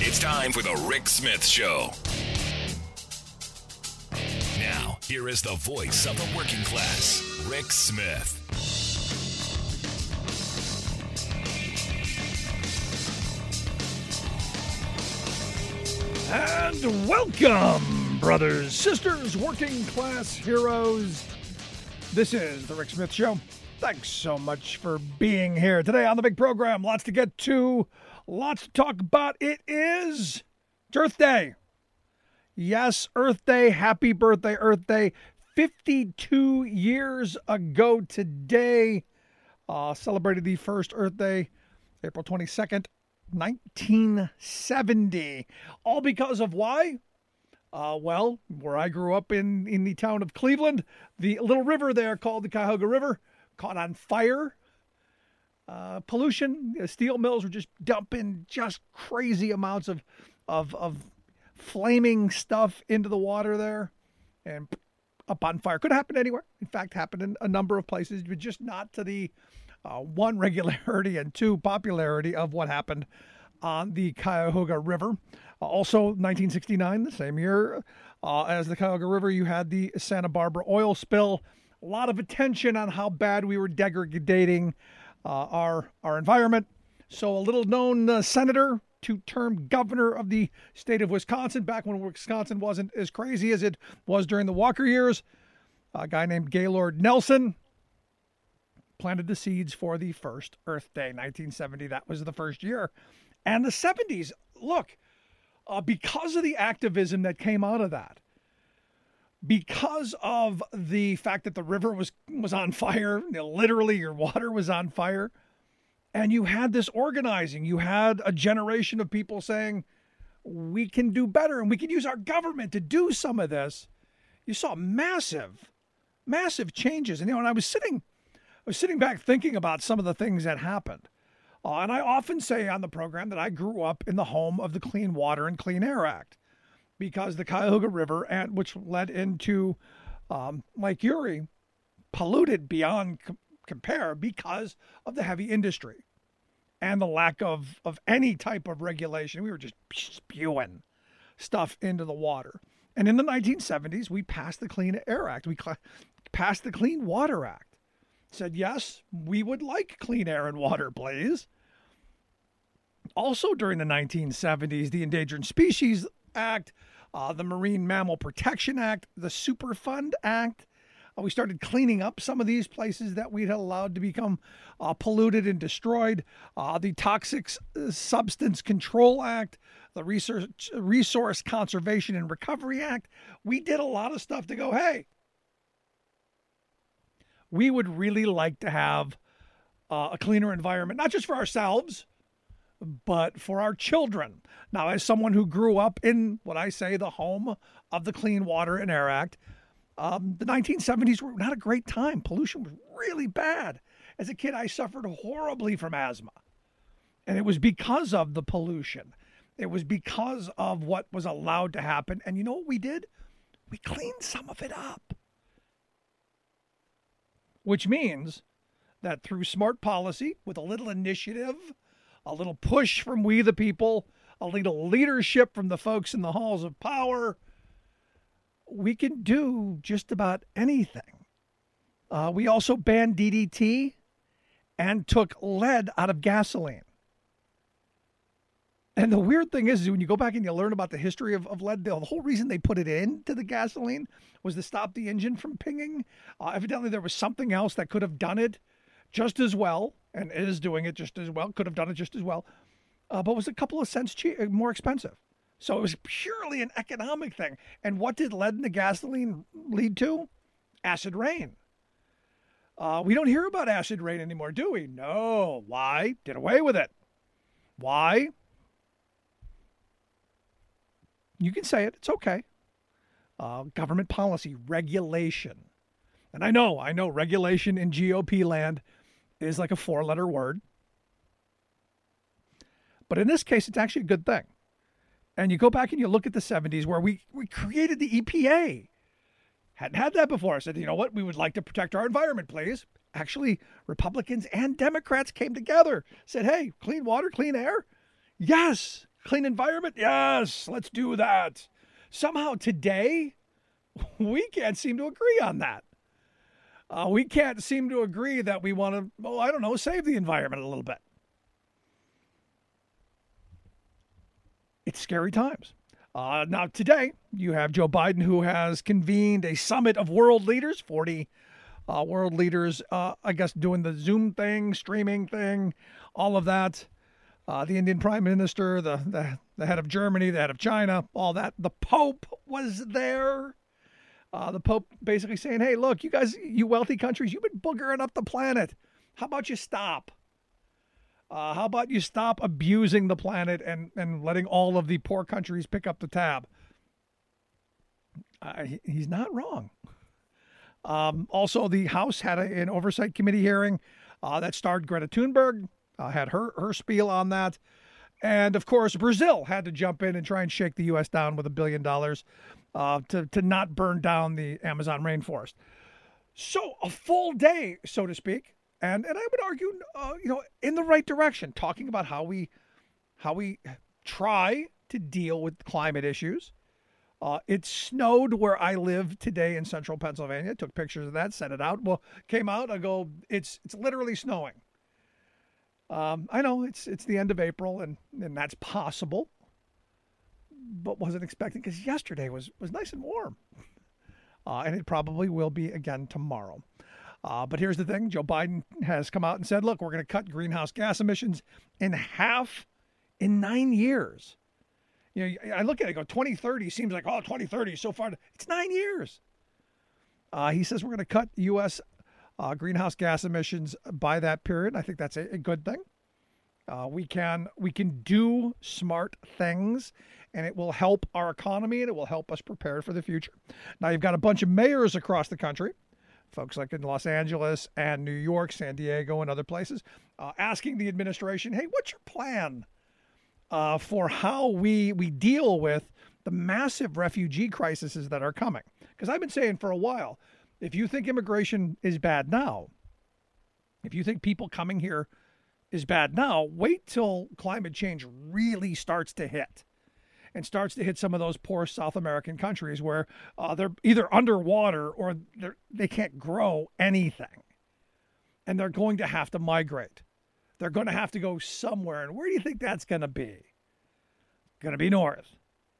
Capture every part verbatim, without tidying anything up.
It's time for the Rick Smith Show. Now, here is the voice of the working class, Rick Smith. And welcome, brothers, sisters, working class heroes. This is the Rick Smith Show. Thanks so much for being here today on the big program. Lots to get to, lots to talk about. It is Earth Day. Yes, Earth Day. Happy birthday, Earth Day. fifty-two years ago today, uh, celebrated the first Earth Day, April twenty-second, nineteen seventy. All because of why? Uh, well, where I grew up in, in the town of Cleveland, the little river there called the Cuyahoga River caught on fire. Uh, pollution, steel mills were just dumping just crazy amounts of, of, of flaming stuff into the water there and up on fire. Could happen anywhere. In fact, happened in a number of places, but just not to the uh, one, regularity, and two, popularity of what happened on the Cuyahoga River. Uh, also, nineteen sixty-nine, the same year uh, as the Cuyahoga River, you had the Santa Barbara oil spill. A lot of attention on how bad we were degrading uh, our, our environment. So a little-known uh, senator, two-term governor of the state of Wisconsin, back when Wisconsin wasn't as crazy as it was during the Walker years, a guy named Gaylord Nelson planted the seeds for the first Earth Day, nineteen seventy. That was the first year. And the seventies, look, uh, because of the activism that came out of that, because of the fact that the river was, was on fire, you know, literally your water was on fire, and you had this organizing, you had a generation of people saying, we can do better and we can use our government to do some of this. You saw massive, massive changes. And, you know, and I was sitting, I was sitting back thinking about some of the things that happened. Uh, and I often say on the program that I grew up in the home of the Clean Water and Clean Air Act, because the Cuyahoga River, and which led into um, Lake Erie, polluted beyond com- compare because of the heavy industry and the lack of, of any type of regulation. We were just spewing stuff into the water. And in the nineteen seventies, we passed the Clean Air Act. We cl- passed the Clean Water Act. Said, yes, we would like clean air and water, please. Also during the nineteen seventies, the Endangered Species Act, uh, the Marine Mammal Protection Act, the Superfund Act. Uh, we started cleaning up some of these places that we'd allowed to become uh, polluted and destroyed. Uh, the Toxic Substance Control Act, the Resource, Resource Conservation and Recovery Act. We did a lot of stuff to go, hey, we would really like to have uh, a cleaner environment, not just for ourselves, but for our children. Now, as someone who grew up in what I say the home of the Clean Water and Air Act, um, the nineteen seventies were not a great time. Pollution was really bad. As a kid, I suffered horribly from asthma. And it was because of the pollution. It was because of what was allowed to happen. And you know what we did? We cleaned some of it up. Which means that through smart policy, with a little initiative, a little push from we the people, a little leadership from the folks in the halls of power, we can do just about anything. Uh, we also banned D D T and took lead out of gasoline. And the weird thing is, is when you go back and you learn about the history of, of lead, the whole reason they put it into the gasoline was to stop the engine from pinging. Uh, evidently, there was something else that could have done it just as well, and is doing it just as well, could have done it just as well, uh, but was a couple of cents cheap, more expensive. So it was purely an economic thing. And what did lead in the gasoline lead to? Acid rain. Uh, we don't hear about acid rain anymore, do we? No. Why? Did away with it. Why? You can say it. It's okay. Uh, government policy, regulation. And I know, I know regulation in G O P land is like a four-letter word. But in this case, it's actually a good thing. And you go back and you look at the seventies where we, we created the E P A. Hadn't had that before. I said, you know what? We would like to protect our environment, please. Actually, Republicans and Democrats came together, said, hey, clean water, clean air. Yes, Clean environment? Yes, let's do that. Somehow today, we can't seem to agree on that. Uh, we can't seem to agree that we want to, oh, I don't know, save the environment a little bit. It's scary times. Uh, now, today, you have Joe Biden, who has convened a summit of world leaders, forty uh, world leaders, uh, I guess, doing the Zoom thing, streaming thing, all of that. Uh, the Indian Prime Minister, the, the, the head of Germany, the head of China, all that. The Pope was there. Uh, the Pope basically saying, hey, look, you guys, you wealthy countries, you've been boogering up the planet. How about you stop? Uh, how about you stop abusing the planet and, and letting all of the poor countries pick up the tab? Uh, he, he's not wrong. Um, also, the House had a, an oversight committee hearing uh, that starred Greta Thunberg, uh, had her, her spiel on that. And, of course, Brazil had to jump in and try and shake the U S down with a billion dollars uh, to, to not burn down the Amazon rainforest. So a full day, so to speak. And and I would argue, uh, you know, in the right direction, talking about how we how we try to deal with climate issues. Uh, it snowed where I live today in central Pennsylvania. Took pictures of that, sent it out. Well, came out. I go, it's it's literally snowing. Um, I know it's it's the end of April, and, and that's possible, but wasn't expecting because yesterday was was nice and warm, uh, and it probably will be again tomorrow. Uh, but here's the thing. Joe Biden has come out and said, look, we're going to cut greenhouse gas emissions in half in nine years. You know, I look at it, I go, twenty thirty seems like, oh, twenty thirty so far. It's nine years. Uh, he says we're going to cut U S uh, greenhouse gas emissions by that period. I think that's a, a good thing. Uh, we can we can do smart things, and it will help our economy, and it will help us prepare for the future. Now, you've got a bunch of mayors across the country, folks like in Los Angeles and New York, San Diego, and other places, uh, asking the administration, hey, what's your plan uh, for how we we deal with the massive refugee crises that are coming? Because I've been saying for a while, if you think immigration is bad now, if you think people coming here is bad now, wait till climate change really starts to hit. And starts to hit some of those poor South American countries where uh, they're either underwater or they're, they can't grow anything. And they're going to have to migrate. They're going to have to go somewhere. And where do you think that's going to be? Going to be north.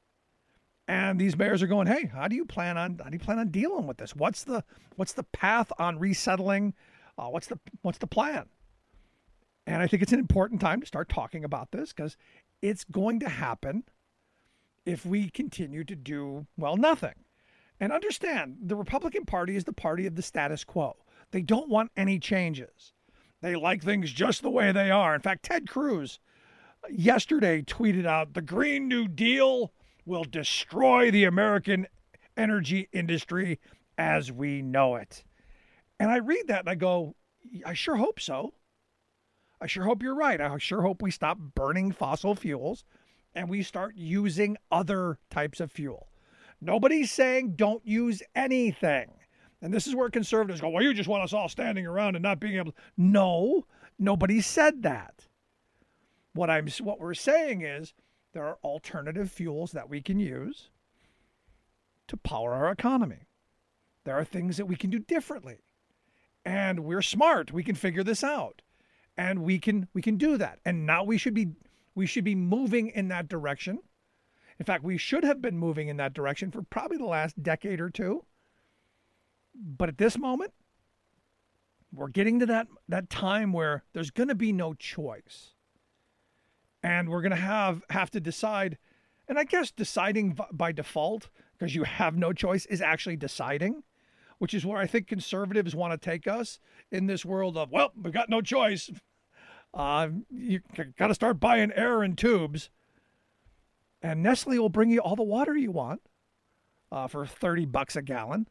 And these mayors are going, hey, how do you plan on how do you plan on dealing with this? What's the what's the path on resettling? Uh, what's the what's the plan? And I think it's an important time to start talking about this because it's going to happen if we continue to do, well, nothing. And understand, the Republican Party is the party of the status quo. They don't want any changes. They like things just the way they are. In fact, Ted Cruz yesterday tweeted out, the Green New Deal will destroy the American energy industry as we know it. And I read that and I go, I sure hope so. I sure hope you're right. I sure hope we stop burning fossil fuels and we start using other types of fuel. Nobody's saying don't use anything. And this is where conservatives go, well, you just want us all standing around and not being able to. No, nobody said that. What I'm, what we're saying is there are alternative fuels that we can use to power our economy. There are things that we can do differently. And we're smart. We can figure this out. And we can we can do that. And now we should be we should be moving in that direction. In fact, we should have been moving in that direction for probably the last decade or two. But at this moment, we're getting to that, that time where there's going to be no choice. And we're going to have have to decide. And I guess deciding by default, because you have no choice, is actually deciding, which is where I think conservatives want to take us in this world of, well, we've got no choice. Uh, you got to start buying air in tubes. And Nestle will bring you all the water you want uh, for thirty bucks a gallon.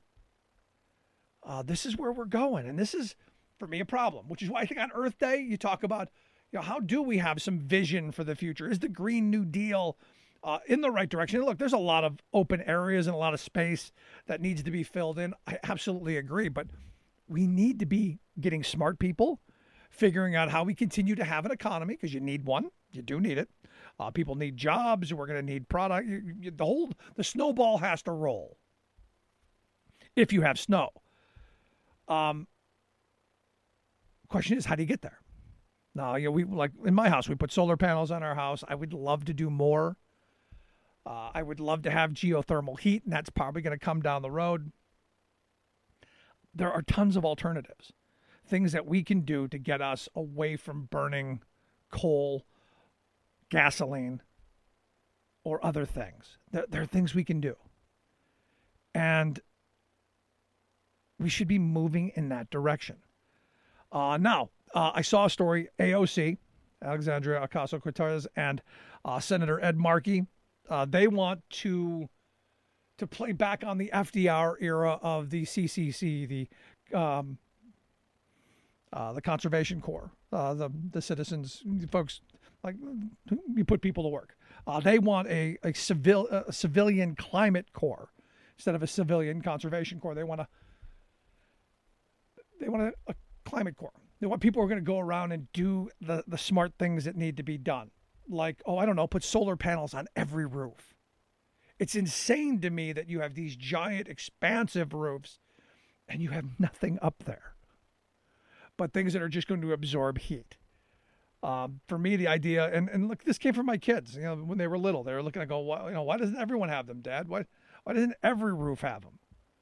Uh, this is where we're going. And this is, for me, a problem, which is why I think on Earth Day, you talk about, you know, how do we have some vision for the future? Is the Green New Deal uh, in the right direction? Look, there's a lot of open areas and a lot of space that needs to be filled in. I absolutely agree. But we need to be getting smart people, figuring out how we continue to have an economy, because you need one. You do need it. Uh, people need jobs. We're going to need product. You, you, the whole the snowball has to roll. If you have snow. Um. Question is, how do you get there? Now, you know, we like in my house, we put solar panels on our house. I would love to do more. Uh, I would love to have geothermal heat, and that's probably going to come down the road. There are tons of alternatives, things that we can do to get us away from burning coal, gasoline, or other things. There, there are things we can do. And we should be moving in that direction. Uh, now, uh, I saw a story, A O C, Alexandria Ocasio-Cortez, and uh, Senator Ed Markey. Uh, they want to to play back on the F D R era of the C C C, the um, uh, the Conservation Corps, uh, the the citizens, folks like you put people to work. Uh, they want a a civil a civilian climate corps instead of a civilian conservation corps. They want a they want a, a climate corps. They want people who are going to go around and do the, the smart things that need to be done. Like, oh, I don't know, put solar panels on every roof. It's insane to me that you have these giant, expansive roofs and you have nothing up there but things that are just going to absorb heat. Um, for me, the idea, and, and look, this came from my kids. You know, when they were little, they were looking at go, why, you know, why doesn't everyone have them, Dad? Why, why doesn't every roof have them?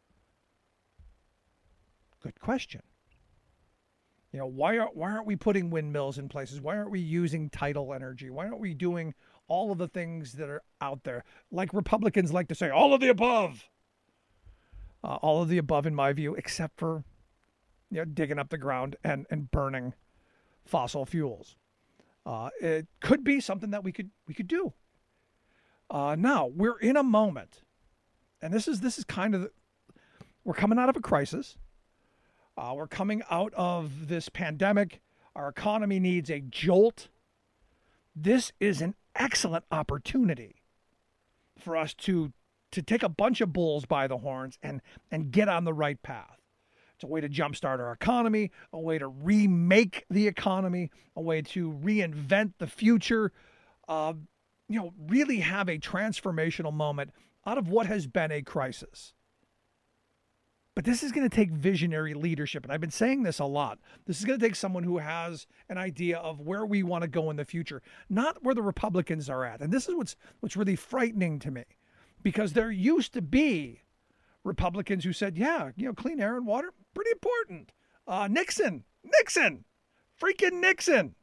Good question. You know, why are why aren't we putting windmills in places? Why aren't we using tidal energy? Why aren't we doing all of the things that are out there? Like Republicans like to say, all of the above. Uh, all of the above, in my view, except for, you know, digging up the ground and, and burning fossil fuels. Uh, it could be something that we could we could do. Uh, now we're in a moment, and this is this is kind of the, we're coming out of a crisis. Uh, we're coming out of this pandemic. Our economy needs a jolt. This is an excellent opportunity for us to to take a bunch of bulls by the horns and and get on the right path. It's a way to jumpstart our economy, a way to remake the economy, a way to reinvent the future. Uh, you know, really have a transformational moment out of what has been a crisis. But this is going to take visionary leadership. And I've been saying this a lot. This is going to take someone who has an idea of where we want to go in the future, not where the Republicans are at. And this is what's what's really frightening to me, because there used to be Republicans who said, yeah, you know, clean air and water, pretty important. Uh, Nixon, Nixon, freaking Nixon.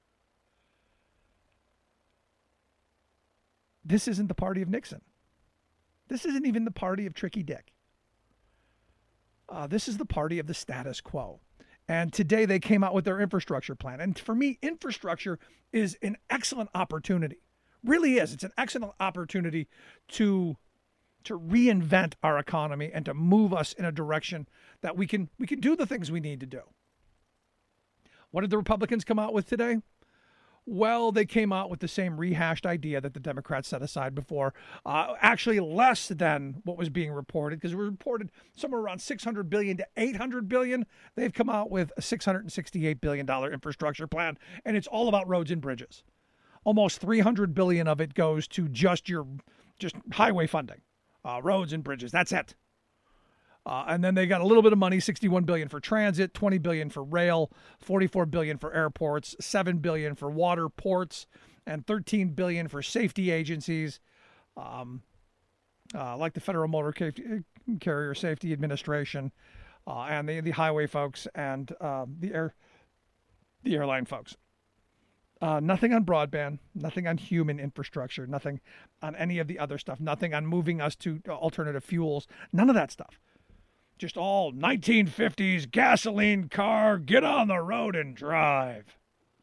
This isn't the party of Nixon. This isn't even the party of Tricky Dick. Uh, this is the party of the status quo. And today they came out with their infrastructure plan. And for me, infrastructure is an excellent opportunity. Really is. It's an excellent opportunity to, to reinvent our economy and to move us in a direction that we can we can do the things we need to do. What did the Republicans come out with today? Well, they came out with the same rehashed idea that the Democrats set aside before, uh, actually less than what was being reported, because it was reported somewhere around six hundred billion dollars to eight hundred billion dollars. They've come out with a six hundred sixty-eight billion dollars infrastructure plan, and it's all about roads and bridges. Almost three hundred billion dollars of it goes to just your just highway funding, uh, roads and bridges. That's it. Uh, and then they got a little bit of money, sixty-one billion dollars for transit, twenty billion dollars for rail, forty-four billion dollars for airports, seven billion dollars for water, ports, and thirteen billion dollars for safety agencies, um, uh, like the Federal Motor Carrier Safety Administration, uh, and the, the highway folks and uh, the air the airline folks. Uh, nothing on broadband, nothing on human infrastructure, nothing on any of the other stuff, nothing on moving us to alternative fuels, none of that stuff. Just all nineteen fifties gasoline car, get on the road and drive.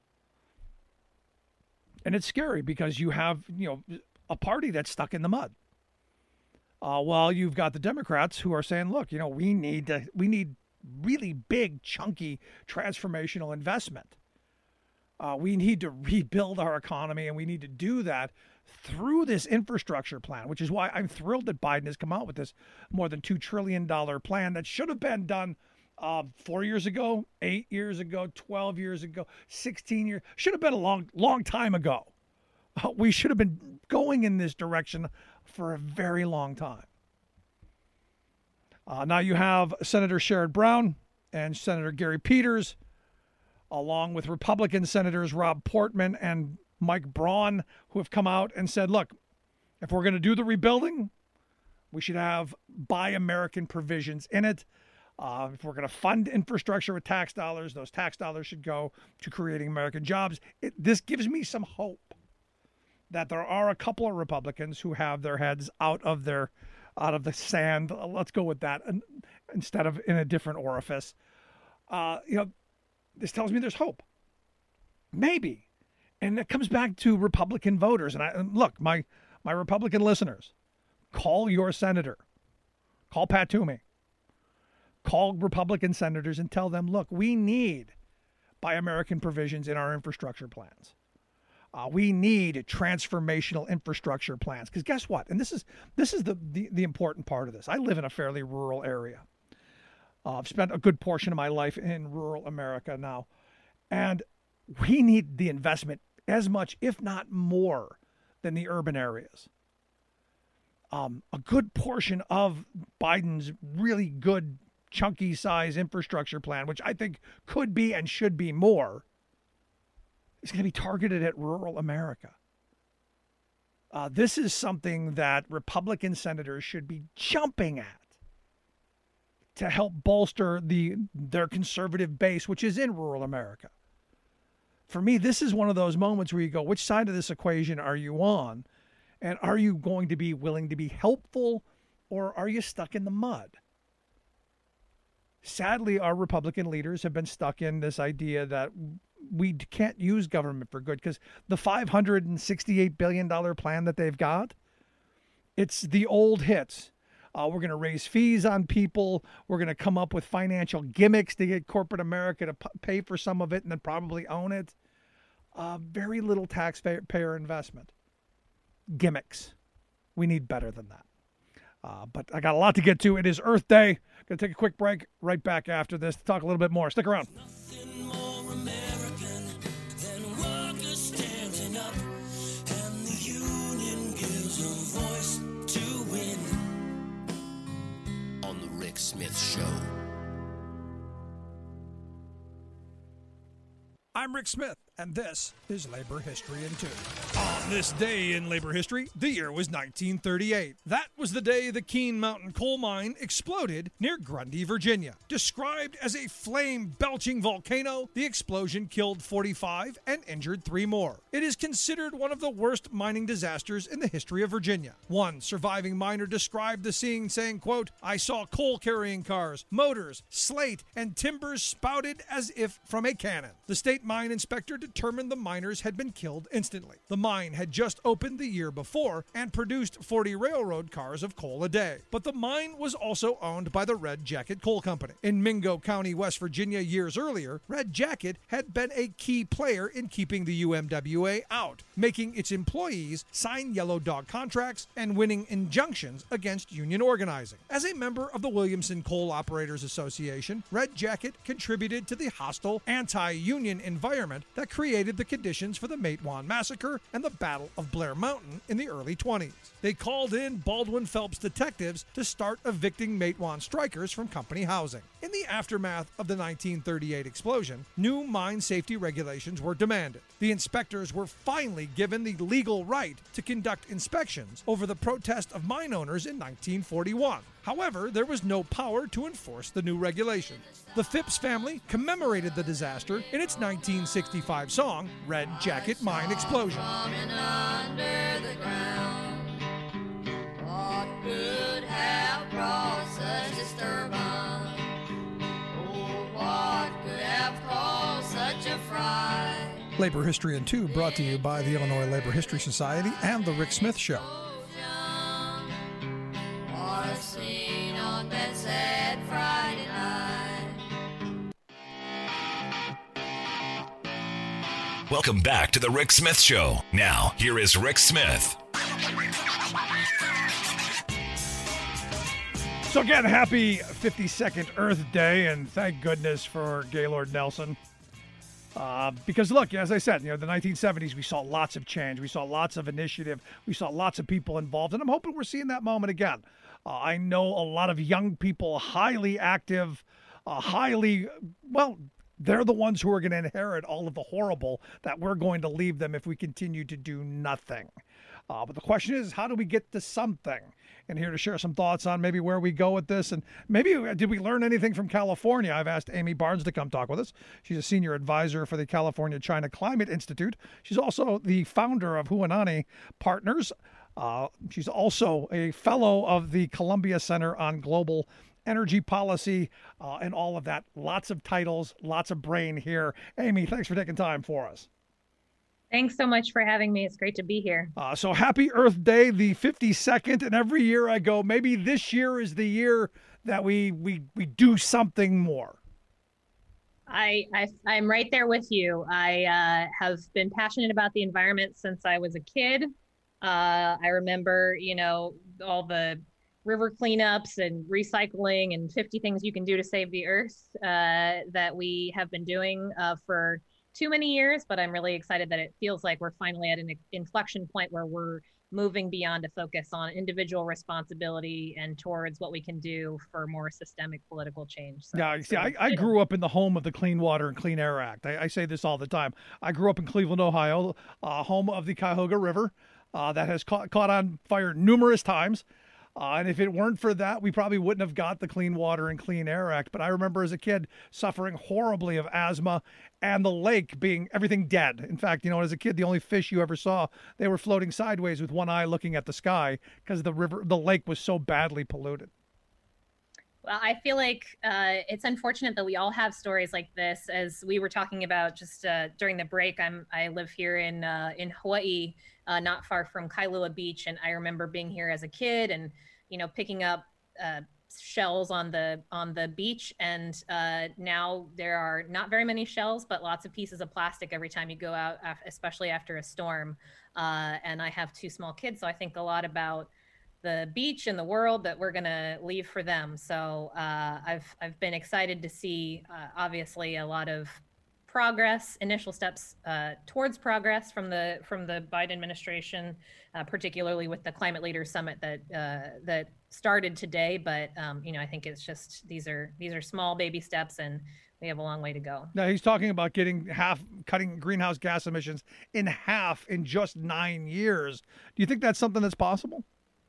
And it's scary because you have, you know, a party that's stuck in the mud. Uh, while you've got the Democrats who are saying, look, you know, we need to, we need really big, chunky, transformational investment. Uh, we need to rebuild our economy, and we need to do that through this infrastructure plan, which is why I'm thrilled that Biden has come out with this more than two trillion dollars plan that should have been done uh, four years ago, eight years ago, twelve years ago, sixteen years. Should have been a long, long time ago. Uh, we should have been going in this direction for a very long time. Uh, now you have Senator Sherrod Brown and Senator Gary Peters, along with Republican Senators Rob Portman and Mike Braun, who have come out and said, look, if we're going to do the rebuilding, we should have Buy American provisions in it. Uh, if we're going to fund infrastructure with tax dollars, those tax dollars should go to creating American jobs. It, this gives me some hope that there are a couple of Republicans who have their heads out of their out of the sand. Let's go with that, and, instead of in a different orifice. Uh, you know, this tells me there's hope. Maybe. And it comes back to Republican voters. And I and look, my my Republican listeners, call your senator. Call Pat Toomey. Call Republican senators and tell them, look, we need Buy American provisions in our infrastructure plans. Uh, we need transformational infrastructure plans. Because guess what? And this is this is the, the, the important part of this. I live in a fairly rural area. Uh, I've spent a good portion of my life in rural America now. And we need the investment as much, if not more, than the urban areas. Um, a good portion of Biden's really good chunky size infrastructure plan, which I think could be and should be more, is going to be targeted at rural America. Uh, this is something that Republican senators should be jumping at to help bolster the their conservative base, which is in rural America. For me, this is one of those moments where you go, which side of this equation are you on? And are you going to be willing to be helpful, or are you stuck in the mud? Sadly, our Republican leaders have been stuck in this idea that we can't use government for good, because the five hundred sixty-eight billion dollars plan that they've got, it's the old hits. Uh, we're going to raise fees on people. We're going to come up with financial gimmicks to get corporate America to p- pay for some of it and then probably own it. Uh, very little taxpayer investment. Gimmicks. We need better than that. Uh, but I got a lot to get to. It is Earth Day. Going to take a quick break. Right back after this to talk a little bit more. Stick around. Nothing more American than workers standing up, and the union gives a voice to win. On the Rick Smith Show. I'm Rick Smith, and this is Labor History in Two. On this day in labor history, the year was nineteen thirty-eight. That was the day the Keene Mountain coal mine exploded near Grundy, Virginia. Described as a flame-belching volcano, the explosion killed forty-five and injured three more. It is considered one of the worst mining disasters in the history of Virginia. One surviving miner described the scene saying, quote, "I saw coal-carrying cars, motors, slate, and timbers spouted as if from a cannon. The state mine inspector determined the miners had been killed instantly. The mine had just opened the year before and produced forty railroad cars of coal a day. But the mine was also owned by the Red Jacket Coal Company. In Mingo County, West Virginia, years earlier, Red Jacket had been a key player in keeping the U M W A out, making its employees sign yellow dog contracts and winning injunctions against union organizing. As a member of the Williamson Coal Operators Association, Red Jacket contributed to the hostile anti-union environment that created the conditions for the Matewan Massacre and the Battle of Blair Mountain in the early twenties. They called in Baldwin Phelps detectives to start evicting Matewan strikers from company housing. In the aftermath of the nineteen thirty-eight explosion, new mine safety regulations were demanded. The inspectors were finally given the legal right to conduct inspections over the protest of mine owners in nineteen forty-one. However, there was no power to enforce the new regulations. The Phipps family commemorated the disaster in its nineteen sixty-five song, Red Jacket Mine Explosion. Under the ground, what could have brought such disturbance? Oh, what could have caused such a fright? Labor History in Two, brought to you by the Illinois Labor History Society and The Rick Smith Show. What a scene on that sad Friday night. Welcome back to the Rick Smith Show. Now, here is Rick Smith. So again, happy fifty-second Earth Day, and thank goodness for Gaylord Nelson. Uh, because look, as I said, you know, the nineteen seventies, we saw lots of change. We saw lots of initiative. We saw lots of people involved. And I'm hoping we're seeing that moment again. Uh, I know a lot of young people, highly active, uh, highly, well, they're the ones who are going to inherit all of the horrible that we're going to leave them if we continue to do nothing. Uh, but the question is, how do we get to something? And here to share some thoughts on maybe where we go with this. And maybe did we learn anything from California? I've asked Amy Barnes to come talk with us. She's a senior advisor for the California China Climate Institute. She's also the founder of Huanani Partners. Uh, she's also a fellow of the Columbia Center on Global Energy Policy uh, and all of that. Lots of titles, lots of brain here. Amy, thanks for taking time for us. Thanks so much for having me. It's great to be here. Uh, so happy Earth Day, the fifty-second. And every year I go, maybe this year is the year that we we we do something more. I, I I'm right there with you. I uh, have been passionate about the environment since I was a kid. Uh, I remember, you know, all the river cleanups and recycling and fifty things you can do to save the earth uh, that we have been doing uh, for too many years, but I'm really excited that it feels like we're finally at an inflection point where we're moving beyond a focus on individual responsibility and towards what we can do for more systemic political change. So, yeah, see, I, I grew up in the home of the Clean Water and Clean Air Act. I, I say this all the time. I grew up in Cleveland, Ohio, uh, home of the Cuyahoga River uh, that has caught, caught on fire numerous times. Uh, and if it weren't for that, we probably wouldn't have got the Clean Water and Clean Air Act. But I remember as a kid suffering horribly of asthma and the lake being everything dead. In fact, you know, as a kid, the only fish you ever saw, they were floating sideways with one eye looking at the sky because the river, the lake was so badly polluted. Well, I feel like uh, it's unfortunate that we all have stories like this. As we were talking about just uh, during the break, I'm I live here in uh, in Hawaii, uh, not far from Kailua Beach, and I remember being here as a kid and you know picking up uh, shells on the on the beach. And uh, now there are not very many shells, but lots of pieces of plastic every time you go out, especially after a storm. Uh, and I have two small kids, so I think a lot about the beach and the world that we're going to leave for them. So uh, I've I've been excited to see, uh, obviously, a lot of progress, initial steps uh, towards progress from the from the Biden administration, uh, particularly with the Climate Leaders Summit that uh, that started today. But um, you know, I think it's just these are these are small baby steps, and we have a long way to go. Now he's talking about getting half, cutting greenhouse gas emissions in half in just nine years. Do you think that's something that's possible?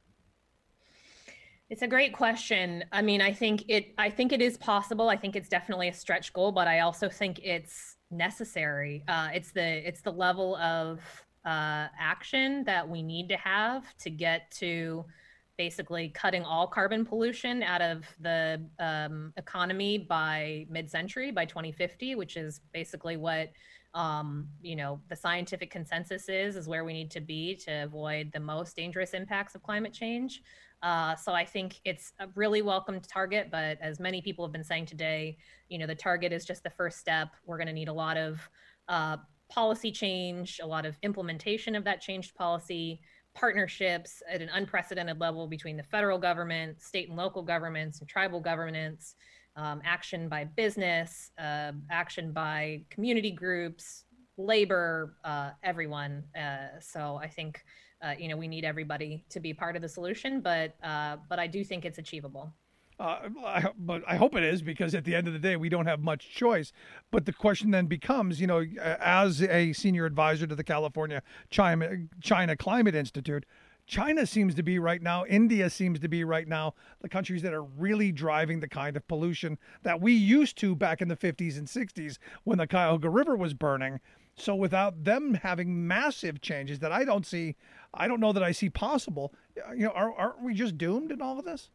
It's a great question. I mean, I think it I think it is possible. I think it's definitely a stretch goal, but I also think it's necessary. Uh, it's the it's the level of uh, action that we need to have to get to basically cutting all carbon pollution out of the um, economy by mid-century, by twenty fifty, which is basically what um, you know, the scientific consensus is, is where we need to be to avoid the most dangerous impacts of climate change. Uh, so I think it's a really welcome target, but as many people have been saying today, you know, the target is just the first step. We're going to need a lot of uh, policy change, a lot of implementation of that changed policy, partnerships at an unprecedented level between the federal government, state and local governments, and tribal governments, um, action by business, uh, action by community groups, labor, uh, everyone. Uh, so I think Uh, you know, we need everybody to be part of the solution, but uh, but I do think it's achievable. Uh, I, but I hope it is, because at the end of the day, we don't have much choice. But the question then becomes, you know, as a senior advisor to the California China, China Climate Institute, China seems to be right now, India seems to be right now, the countries that are really driving the kind of pollution that we used to back in the fifties and sixties when the Cuyahoga River was burning. So without them having massive changes that I don't see, I don't know that I see possible, you know, are, aren't we just doomed in all of this?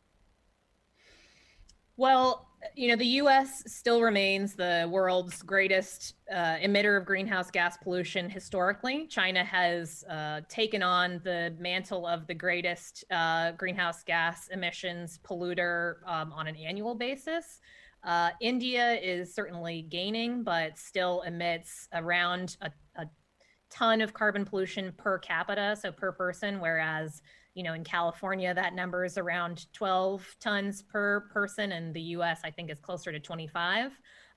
Well, you know, the U S still remains the world's greatest uh, emitter of greenhouse gas pollution historically. China has uh, taken on the mantle of the greatest uh, greenhouse gas emissions polluter um, on an annual basis. Uh, India is certainly gaining, but still emits around a, a ton of carbon pollution per capita, so per person, whereas, you know, in California, that number is around twelve tons per person, and the U S, I think, is closer to twenty-five.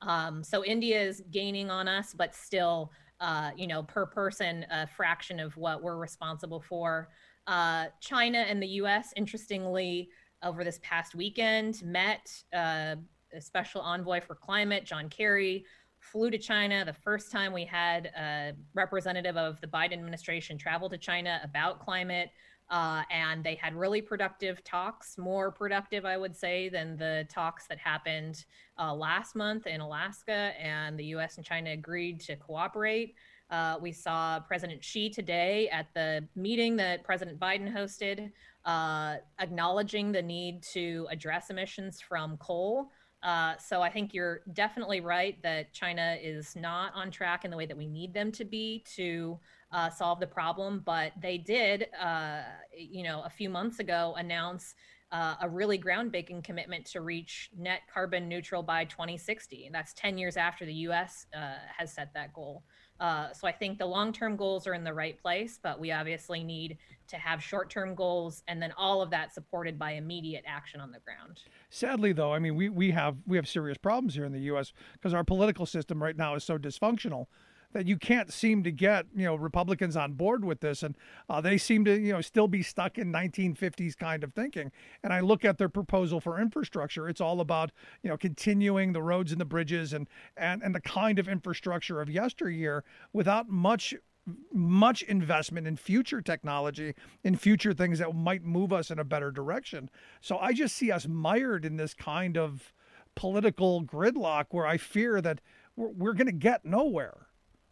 Um, so India is gaining on us, but still, uh, you know, per person, a fraction of what we're responsible for. Uh, China and the U S, interestingly, over this past weekend, met uh, a special envoy for climate, John Kerry, flew to China. The first time we had a representative of the Biden administration travel to China about climate. Uh, and they had really productive talks, more productive, I would say, than the talks that happened uh, last month in Alaska. And the U S and China agreed to cooperate. Uh, we saw President Xi today at the meeting that President Biden hosted, uh, acknowledging the need to address emissions from coal. Uh, so I think you're definitely right that China is not on track in the way that we need them to be to uh, solve the problem. But they did, uh, you know, a few months ago announce uh, a really groundbreaking commitment to reach net carbon neutral by twenty sixty. And that's ten years after the U S uh, has set that goal. Uh, so I think the long-term goals are in the right place, but we obviously need to have short-term goals, and then all of that supported by immediate action on the ground. Sadly, though, I mean, we, we have we have serious problems here in the U S because our political system right now is so dysfunctional that you can't seem to get, you know, Republicans on board with this. And uh, they seem to, you know, still be stuck in nineteen fifties kind of thinking. And I look at their proposal for infrastructure. It's all about, you know, continuing the roads and the bridges and, and, and the kind of infrastructure of yesteryear without much much investment in future technology, in future things that might move us in a better direction. So I just see us mired in this kind of political gridlock where I fear that we're, we're going to get nowhere.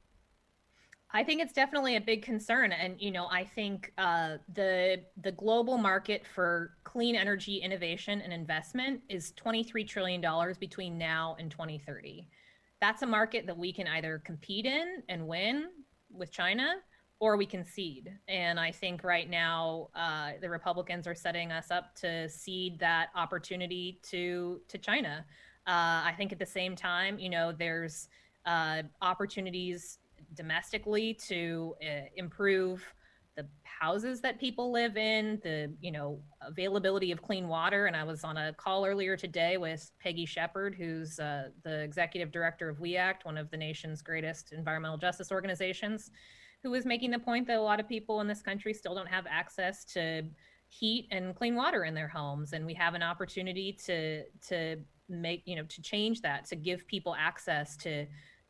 I think it's definitely a big concern. And, you know, I think uh, the the global market for clean energy innovation and investment is twenty-three trillion dollars between now and twenty thirty. That's a market that we can either compete in and win with China, or we can cede. And I think right now uh, the Republicans are setting us up to cede that opportunity to to China. Uh, I think at the same time, you know, there's uh, opportunities domestically to uh, improve the houses that people live in, the, you know, availability of clean water. And I was on a call earlier today with Peggy Shepard, who's uh, the executive director of We Act, one of the nation's greatest environmental justice organizations, who was making the point that a lot of people in this country still don't have access to heat and clean water in their homes. And we have an opportunity to, to make, you know, to change that, to give people access to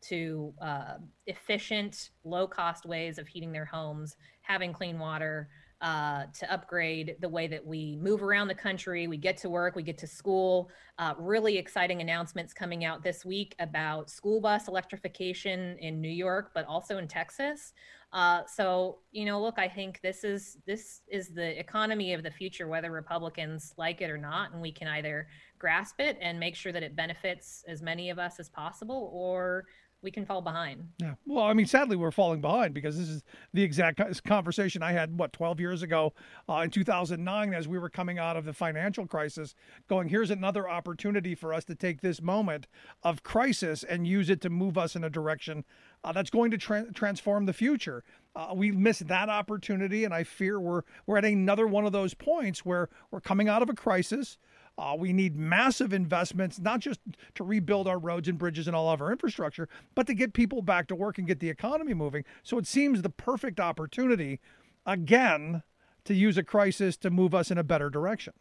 to uh, efficient, low-cost ways of heating their homes, having clean water, uh, to upgrade the way that we move around the country, we get to work, we get to school. Uh, really exciting announcements coming out this week about school bus electrification in New York, but also in Texas. Uh, so, you know, look, I think this is this is the economy of the future, whether Republicans like it or not, and we can either grasp it and make sure that it benefits as many of us as possible, or we can fall behind. Yeah. Well, I mean, sadly, we're falling behind because this is the exact conversation I had, what, twelve years ago uh, in two thousand nine, as we were coming out of the financial crisis, going, here's another opportunity for us to take this moment of crisis and use it to move us in a direction uh, that's going to tra- transform the future. Uh, we missed that opportunity, and I fear we're we're at another one of those points where we're coming out of a crisis. Uh, we need massive investments, not just to rebuild our roads and bridges and all of our infrastructure, but to get people back to work and get the economy moving. So it seems the perfect opportunity, again, to use a crisis to move us in a better direction.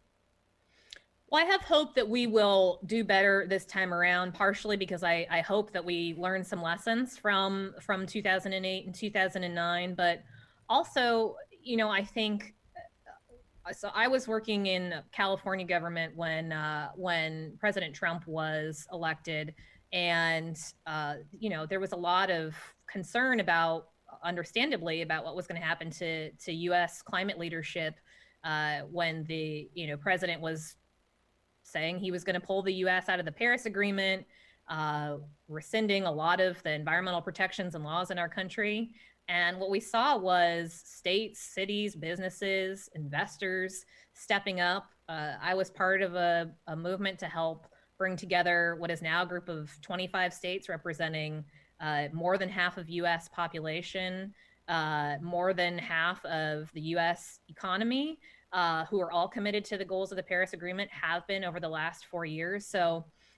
Well, I have hope that we will do better this time around, partially because I, I hope that we learn some lessons from, from two thousand eight and two thousand nine, but also, you know, I think So I was working in California government when uh, when President Trump was elected, and uh, you know, there was a lot of concern about, understandably, about what was going to happen to to U S climate leadership uh, when the you know president was saying he was going to pull the U S out of the Paris Agreement, uh, rescinding a lot of the environmental protections and laws in our country. And what we saw was states, cities, businesses, investors stepping up. Uh, I was part of a, a movement to help bring together what is now a group of twenty-five states representing uh, more than half of U S population, uh, more than half of the U S economy, uh, who are all committed to the goals of the Paris Agreement, have been over the last four years. So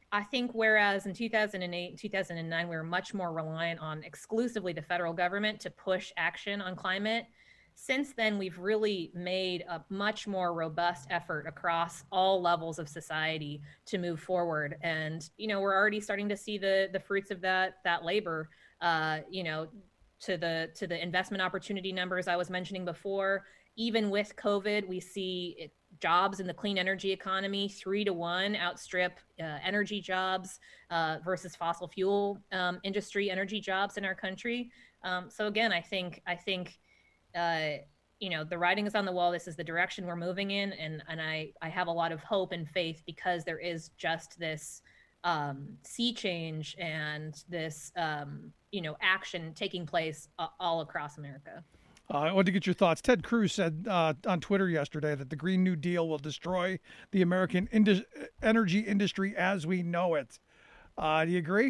I think whereas in two thousand eight and two thousand nine, we were much more reliant on exclusively the federal government to push action on climate. Since then, we've really made a much more robust effort across all levels of society to move forward. And, you know, we're already starting to see the the fruits of that that labor, uh, you know, to the to the investment opportunity numbers I was mentioning before. Even with COVID, we see it, jobs in the clean energy economy three to one outstrip uh, energy jobs uh, versus fossil fuel um, industry energy jobs in our country. Um, so again, I think I think uh, you know the writing is on the wall. This is the direction we're moving in, and and I I have a lot of hope and faith because there is just this um, sea change and this um, you know action taking place uh, all across America. Uh, I want to get your thoughts. Ted Cruz said uh, on Twitter yesterday that the Green New Deal will destroy the American indus- energy industry as we know it. Uh, do you agree?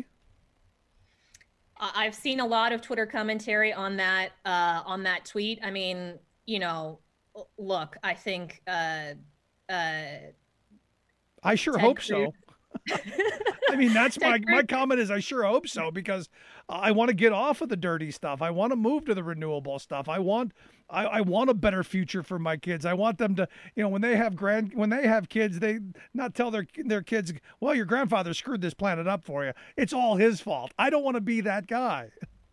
I've seen a lot of Twitter commentary on that uh, on that tweet. I mean, you know, look, I think. Uh, uh, I sure Ted hope Cruz. so. I mean, that's my, my comment is I sure hope so, because I want to get off of the dirty stuff. I want to move to the renewable stuff. I want I, I want a better future for my kids. I want them to, you know, when they have grand when they have kids, they not tell their their kids, well, your grandfather screwed this planet up for you. It's all his fault. I don't want to be that guy.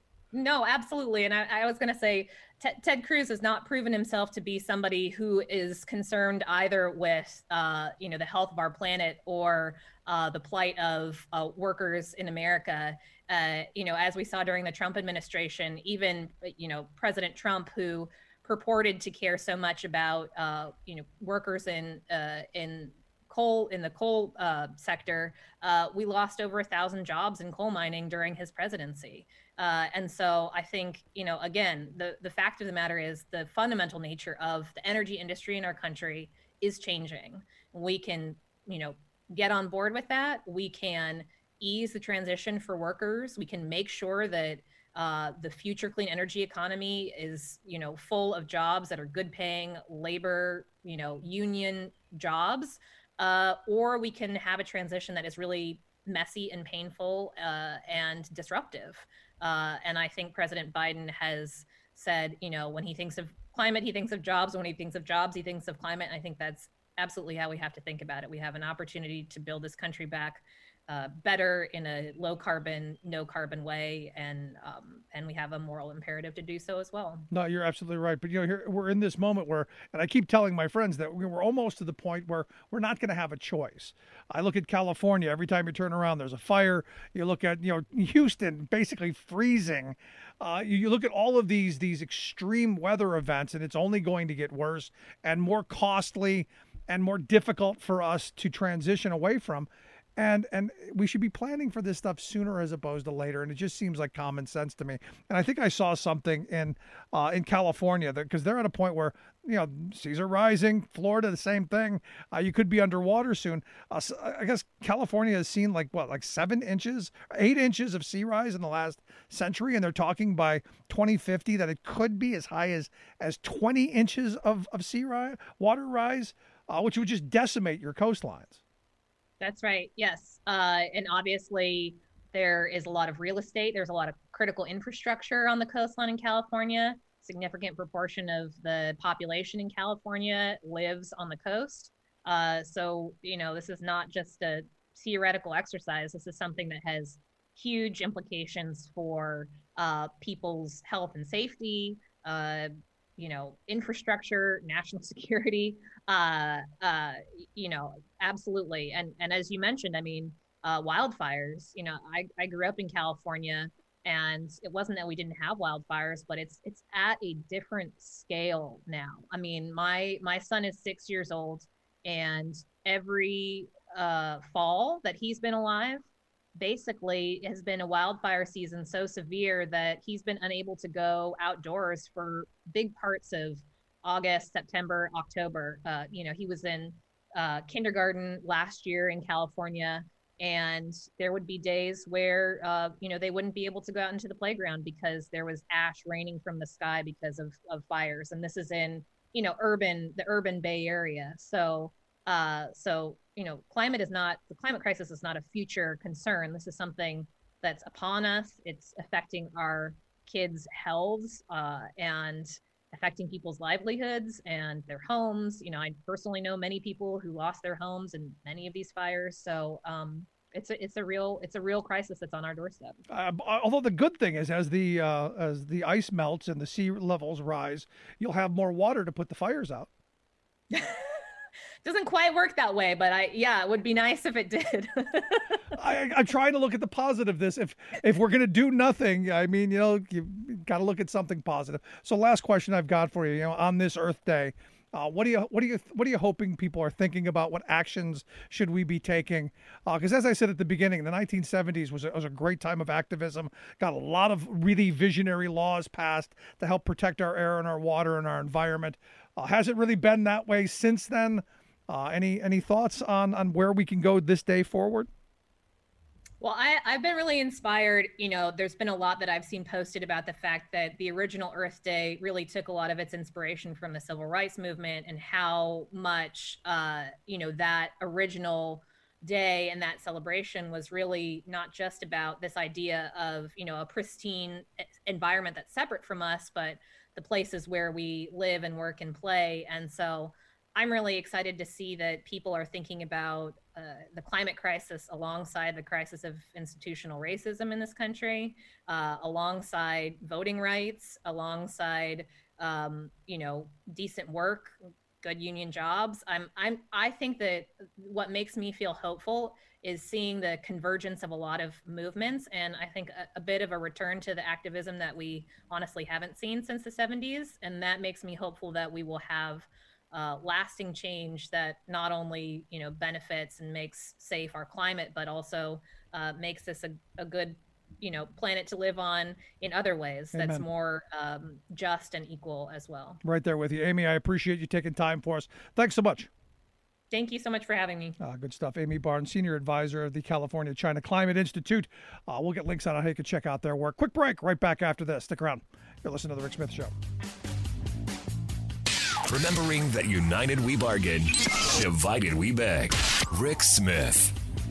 No, absolutely. And I, I was going to say, Ted, Ted Cruz has not proven himself to be somebody who is concerned either with, uh, you know, the health of our planet or uh, the plight of uh, workers in America. Uh, you know, as we saw during the Trump administration, even, you know, President Trump, who purported to care so much about, uh, you know, workers in uh, in coal in the coal uh, sector, uh, we lost over a thousand jobs in coal mining during his presidency. Uh, and so I think, you know, again, the, the fact of the matter is the fundamental nature of the energy industry in our country is changing. We can, you know, get on board with that. We can ease the transition for workers. We can make sure that uh, the future clean energy economy is, you know, full of jobs that are good paying labor, you know, union jobs. Uh, or we can have a transition that is really messy and painful uh, and disruptive. Uh, and I think President Biden has said, you know, when he thinks of climate, he thinks of jobs. When he thinks of jobs, he thinks of climate. And I think that's absolutely how we have to think about it. We have an opportunity to build this country back uh, better in a low carbon, no carbon way. And um, and we have a moral imperative to do so as well. No, you're absolutely right. But, you know, here we're in this moment where, and I keep telling my friends that we're almost to the point where we're not going to have a choice. I look at California, every time you turn around, there's a fire. You look at, you know, Houston basically freezing. Uh, you, you look at all of these, these extreme weather events, and it's only going to get worse and more costly and more difficult for us to transition away from. And and we should be planning for this stuff sooner as opposed to later. And it just seems like common sense to me. And I think I saw something in uh, in California because they're at a point where, you know, seas are rising. Florida, the same thing. Uh, you could be underwater soon. Uh, so I guess California has seen like what, like seven inches, eight inches of sea rise in the last century. And they're talking by twenty fifty that it could be as high as as twenty inches of, of sea rise, water rise, uh, which would just decimate your coastlines. That's right. Yes. Uh, and obviously, there is a lot of real estate. There's a lot of critical infrastructure on the coastline in California. Significant proportion of the population in California lives on the coast. Uh, so, you know, this is not just a theoretical exercise. This is something that has huge implications for uh, people's health and safety, uh, you know, infrastructure, national security, uh, uh, you know, absolutely. And and as you mentioned, I mean, uh, wildfires, you know, I, I grew up in California, and it wasn't that we didn't have wildfires, but it's it's at a different scale now. I mean, my my son is six years old, and every uh, fall that he's been alive, basically has been a wildfire season so severe that he's been unable to go outdoors for big parts of August, September, October. Uh, you know, he was in uh, kindergarten last year in California, and there would be days where, uh, you know, they wouldn't be able to go out into the playground because there was ash raining from the sky because of, of fires. And this is in, you know, urban, the urban Bay Area. So Uh, so, you know, climate is not, the climate crisis is not a future concern. This is something that's upon us. It's affecting our kids' healths uh, and affecting people's livelihoods and their homes. You know, I personally know many people who lost their homes in many of these fires. So um, it's a it's a real it's a real crisis that's on our doorstep. Uh, although the good thing is, as the uh, as the ice melts and the sea levels rise, you'll have more water to put the fires out. Doesn't quite work that way, but I yeah, it would be nice if it did. I, I'm trying to look at the positive. This, if if we're gonna do nothing, I mean, you know, you got to look at something positive. So, last question I've got for you, you know, on this Earth Day, uh, what do you what do you what are you hoping people are thinking about? What actions should we be taking? Because uh, as I said at the beginning, the nineteen seventies was a, was a great time of activism. Got a lot of really visionary laws passed to help protect our air and our water and our environment. Uh, has it really been that way since then? Uh, any any thoughts on on where we can go this day forward? Well, I, I've been really inspired. You know, there's been a lot that I've seen posted about the fact that the original Earth Day really took a lot of its inspiration from the civil rights movement and how much, uh, you know, that original day and that celebration was really not just about this idea of, you know, a pristine environment that's separate from us, but the places where we live and work and play. And so I'm really excited to see that people are thinking about uh, the climate crisis alongside the crisis of institutional racism in this country, uh, alongside voting rights, alongside, um, you know, decent work, good union jobs. I'm, I'm, I think that what makes me feel hopeful is seeing the convergence of a lot of movements, and I think a, a bit of a return to the activism that we honestly haven't seen since the seventies. And that makes me hopeful that we will have Uh, lasting change that not only, you know, benefits and makes safe our climate, but also uh, makes this a, a good, you know, planet to live on in other ways. Amen. That's more um, just and equal as well. Right there with you. Amy, I appreciate you taking time for us. Thanks so much. Thank you so much for having me. Uh, good stuff. Amy Barnes, Senior Advisor of the California China Climate Institute. Uh, we'll get links on how you can check out their work. Quick break, right back after this. Stick around. You're listening to The Rick Smith Show. Remembering that united we bargain, divided we beg. Rick Smith.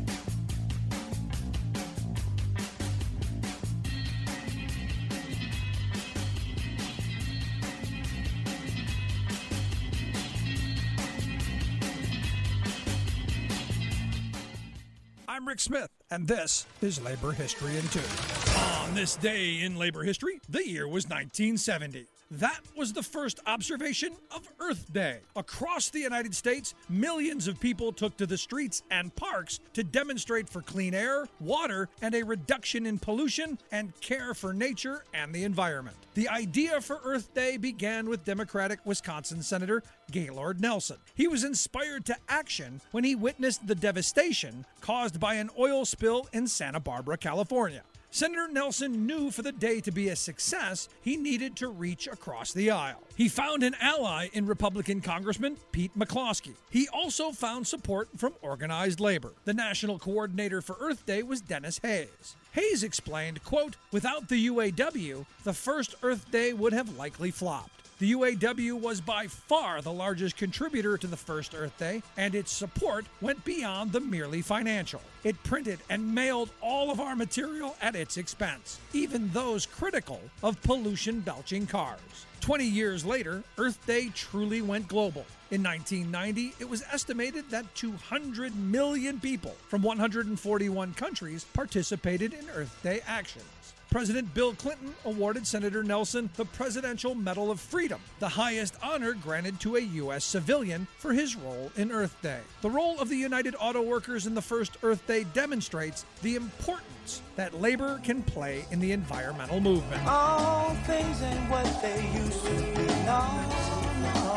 I'm Rick Smith, and this is Labor History in Two. On this day in labor history, the year was nineteen seventy. That was the first observation of Earth Day. Across the United States, millions of people took to the streets and parks to demonstrate for clean air, water, and a reduction in pollution and care for nature and the environment. The idea for Earth Day began with Democratic Wisconsin Senator Gaylord Nelson. He was inspired to action when he witnessed the devastation caused by an oil spill in Santa Barbara, California. Senator Nelson knew for the day to be a success, he needed to reach across the aisle. He found an ally in Republican Congressman Pete McCloskey. He also found support from organized labor. The national coordinator for Earth Day was Dennis Hayes. Hayes explained, quote, "Without the U A W, the first Earth Day would have likely flopped. The U A W was by far the largest contributor to the first Earth Day, and its support went beyond the merely financial. It printed and mailed all of our material at its expense, even those critical of pollution-belching cars." Twenty years later, Earth Day truly went global. In nineteen ninety, it was estimated that two hundred million people from one hundred forty-one countries participated in Earth Day actions. President Bill Clinton awarded Senator Nelson the Presidential Medal of Freedom, the highest honor granted to a U S civilian for his role in Earth Day. The role of the United Auto Workers in the first Earth Day demonstrates the importance that labor can play in the environmental movement. All things ain't what they used to be. No, no.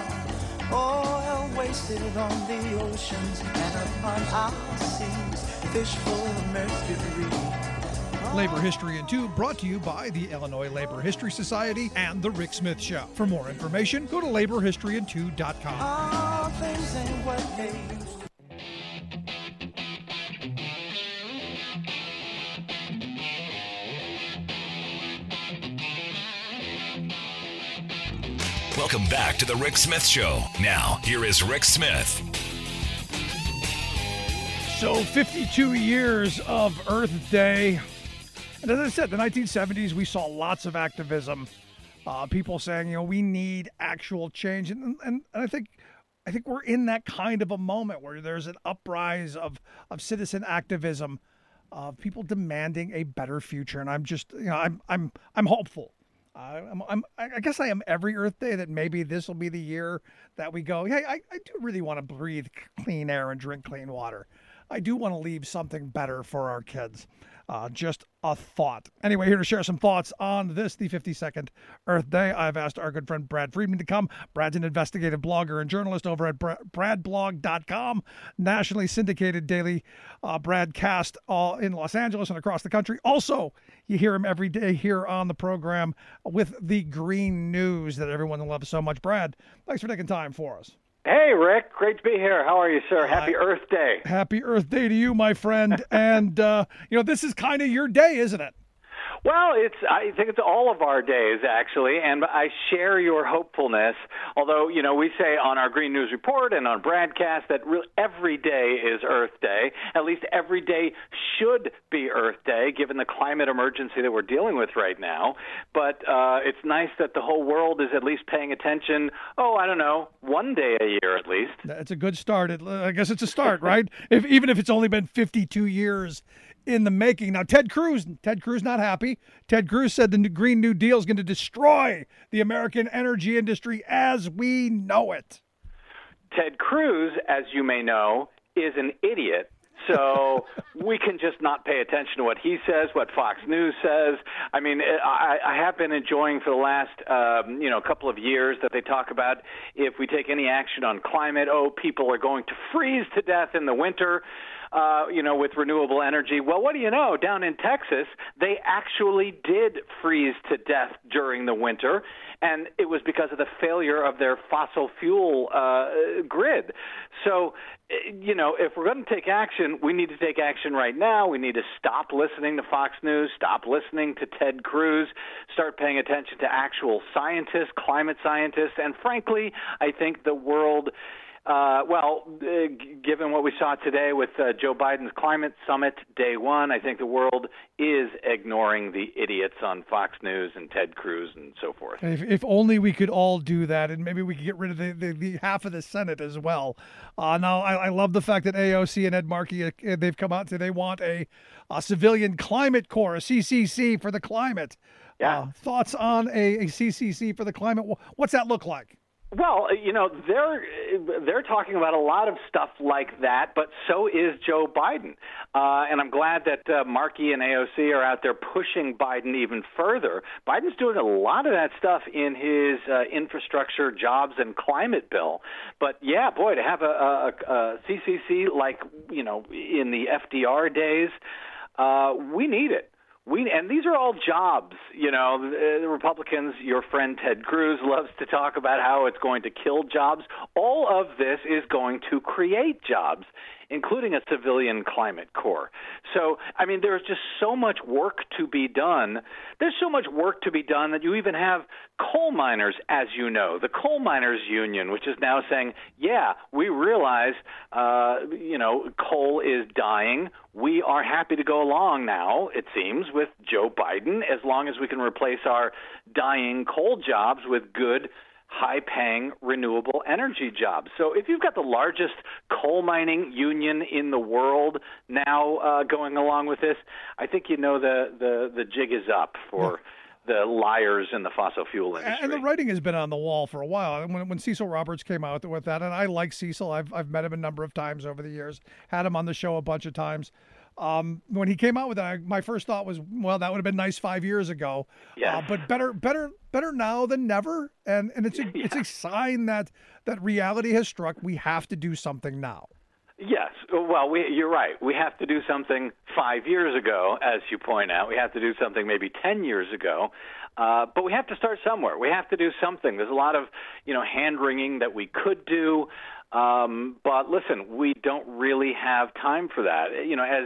Oil wasted on the oceans and upon our seas, fish full of mercury. Labor History in Two, brought to you by the Illinois Labor History Society and The Rick Smith Show. For more information, go to labor history in two dot com. All things ain't what they used Welcome back to The Rick Smith Show. Now, here is Rick Smith. So fifty-two years of Earth Day. And as I said, the nineteen seventies, we saw lots of activism. Uh, people saying, you know, we need actual change. And, and, and I think I think we're in that kind of a moment where there's an uprise of, of citizen activism, of people demanding a better future. And I'm just, you know, I'm I'm I'm hopeful. Uh, I'm, I'm, I guess I am every Earth Day that maybe this will be the year that we go, hey, I, I do really want to breathe clean air and drink clean water. I do want to leave something better for our kids. Uh, just a thought. Anyway, here to share some thoughts on this, the fifty-second Earth Day, I've asked our good friend Brad Friedman to come. Brad's an investigative blogger and journalist over at brad blog dot com, nationally syndicated daily uh, broadcast uh, in Los Angeles and across the country. Also, you hear him every day here on the program with the green news that everyone loves so much. Brad, thanks for taking time for us. Hey, Rick. Great to be here. How are you, sir? Happy uh, Earth Day. Happy Earth Day to you, my friend. and, uh, you know, this is kind of your day, isn't it? Well, it's. I think it's all of our days, actually, and I share your hopefulness. Although, you know, we say on our Green News Report and on broadcast that really every day is Earth Day. At least every day should be Earth Day, given the climate emergency that we're dealing with right now. But uh, it's nice that the whole world is at least paying attention, oh, I don't know, one day a year at least. That's a good start. It, I guess it's a start, right? if, even if it's only been fifty-two years in the making. Now, Ted Cruz, Ted Cruz not happy. Ted Cruz said the Green New Deal is going to destroy the American energy industry as we know it. Ted Cruz, as you may know, is an idiot. So we can just not pay attention to what he says, what Fox News says. I mean, I, I have been enjoying for the last, um, you know, couple of years that they talk about if we take any action on climate, oh, people are going to freeze to death in the winter. Uh, you know, with renewable energy. Well, what do you know? Down in Texas, they actually did freeze to death during the winter, and it was because of the failure of their fossil fuel uh, grid. So, you know, if we're going to take action, we need to take action right now. We need to stop listening to Fox News, stop listening to Ted Cruz, start paying attention to actual scientists, climate scientists, and frankly, I think the world Uh, well, uh, g- given what we saw today with uh, Joe Biden's climate summit day one, I think the world is ignoring the idiots on Fox News and Ted Cruz and so forth. If, if only we could all do that, and maybe we could get rid of the, the, the half of the Senate as well. Uh, now, I, I love the fact that A O C and Ed Markey, uh, they've come out and said they want a, a civilian climate corps, a C C C for the climate. Yeah. Uh, thoughts on a, a C C C for the climate? What's that look like? Well, you know, they're they're talking about a lot of stuff like that, but so is Joe Biden. Uh, and I'm glad that uh, Markey and A O C are out there pushing Biden even further. Biden's doing a lot of that stuff in his uh, infrastructure, jobs, and climate bill. But, yeah, boy, to have a, a, a C C C like, you know, in the F D R days, uh, we need it. We and these are all jobs, you know. The, the Republicans, your friend Ted Cruz loves to talk about how it's going to kill jobs. All of this is going to create jobs, including a civilian climate corps. So, I mean, there's just so much work to be done. There's so much work to be done that you even have coal miners, as you know, the Coal Miners Union, which is now saying, yeah, we realize, uh, you know, coal is dying. We are happy to go along now, it seems, with Joe Biden, as long as we can replace our dying coal jobs with good, high-paying renewable energy jobs. So if you've got the largest coal mining union in the world now uh, going along with this, I think you know the, the, the jig is up for the liars in the fossil fuel industry. And the writing has been on the wall for a while. When, when Cecil Roberts came out with that, and I like Cecil, I've, I've met him a number of times over the years, had him on the show a bunch of times. Um, when he came out with that, my first thought was, well, that would have been nice five years ago. Yeah. Uh, but better, better, better now than never. And and it's a, yeah. it's a sign that that reality has struck. We have to do something now. Yes. Well, we, you're right. We have to do something five years ago, as you point out. We have to do something maybe ten years ago. Uh, but we have to start somewhere. We have to do something. There's a lot of, you know, hand-wringing that we could do. Um, but listen, we don't really have time for that. You know, as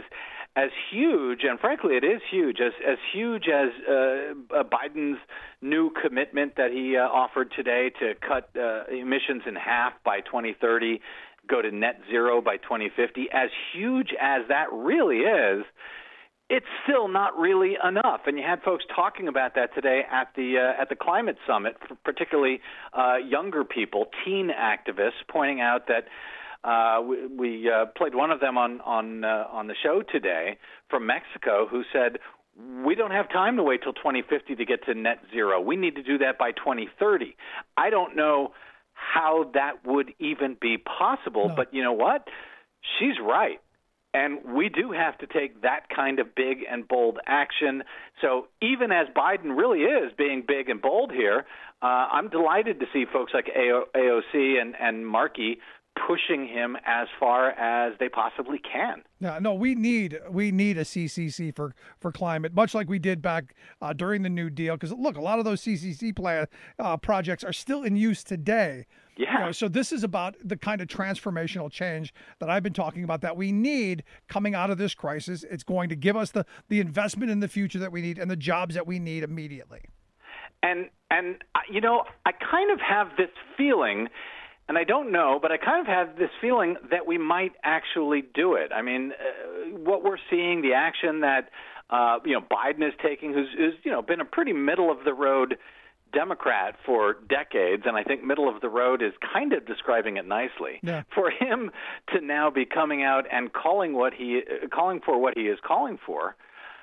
as huge, and frankly, it is huge, as as huge as uh, Biden's new commitment that he uh, offered today to cut uh, emissions in half by twenty thirty, go to net zero by twenty fifty, as huge as that really is, it's still not really enough. And you had folks talking about that today at the uh, at the climate summit, particularly uh, younger people, teen activists, pointing out that uh, we, we uh, played one of them on on uh, on the show today from Mexico, who said, we don't have time to wait till twenty fifty to get to net zero. We need to do that by twenty thirty. I don't know how that would even be possible, no. But you know what? She's right. And we do have to take that kind of big and bold action. So even as Biden really is being big and bold here, uh, I'm delighted to see folks like A O C and, and Markey pushing him as far as they possibly can. Yeah, no, we need we need a C C C for, for climate, much like we did back uh, during the New Deal. Because look, a lot of those C C C plan uh, projects are still in use today. Yeah. You know, so this is about the kind of transformational change that I've been talking about that we need coming out of this crisis. It's going to give us the the investment in the future that we need and the jobs that we need immediately. And and uh, you know, I kind of have this feeling. And I don't know, but I kind of have this feeling that we might actually do it. I mean, uh, what we're seeing, the action that uh, you know Biden is taking, who's, who's you know been a pretty middle of the road Democrat for decades, and I think middle of the road is kind of describing it nicely. Yeah. For him to now be coming out and calling what he uh, calling for what he is calling for,